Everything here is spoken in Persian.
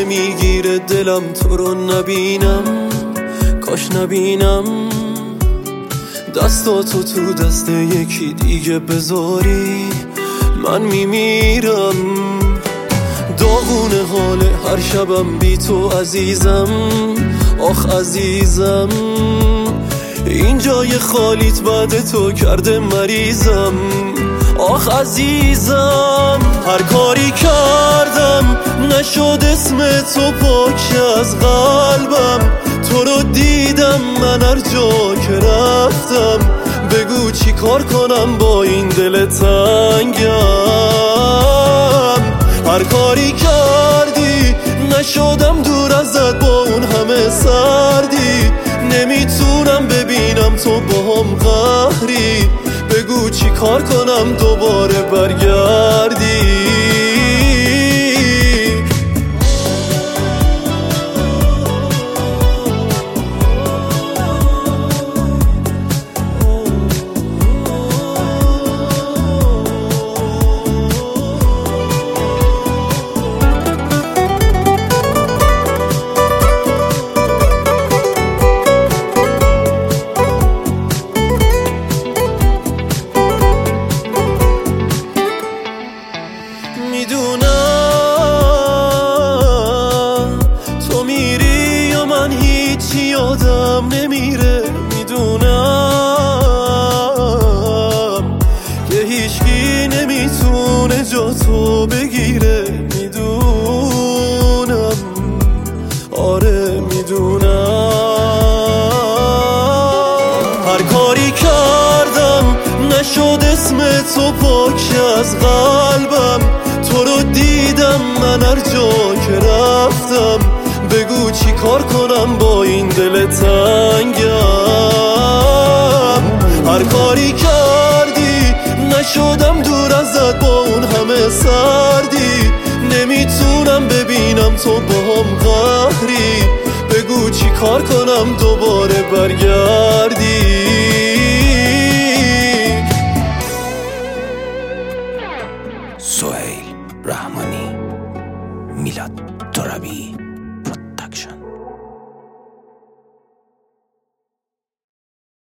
نمیگیره دلم تو رو نبینم، کاش نبینم دستاتو تو دست یکی دیگه بذاری، من میمیرم. داغونه حال هر شبم بی تو عزیزم، آخ عزیزم. این جای خالیت بعد تو کرده مریضم، آخ عزیزم. هر کاری کردم نشد اسم تو پاک از قلبم، تو رو دیدم من هر جا که رفتم، بگو چی کار کنم با این دل تنگم. هر کاری کردی نشدم دور ازت با اون همه سردی، نمیتونم ببینم تو با هم قهری، بگو چی کار کنم دوباره برگردی. میدونم تو میری یا من هیچی یادم نمیره، میدونم که هیچکی نمیتونه جا تو بگیره، میدونم آره میدونم. هر کاری کردم نشد اسم تو پاک از قلبم، تو رو دیدم من هر جا که رفتم، بگو چی کار کنم با این دل تنگم. هر کاری کردی نشدم دور ازت با اون همه سردی، نمیتونم ببینم تو با هم قهری، بگو چی کار کنم دوباره برگردی. سهیل رحمانی.